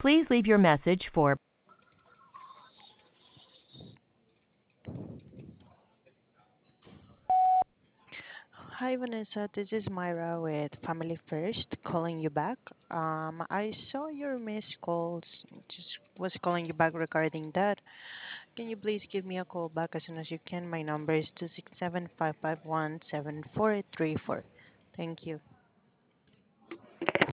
Please leave your message for Hi, Vanessa. This is Myra with Family First calling you back. I saw your missed calls. Just was calling you back regarding that. Can you please give me a call back as soon as you can? My number is 267-551-7434. Thank you.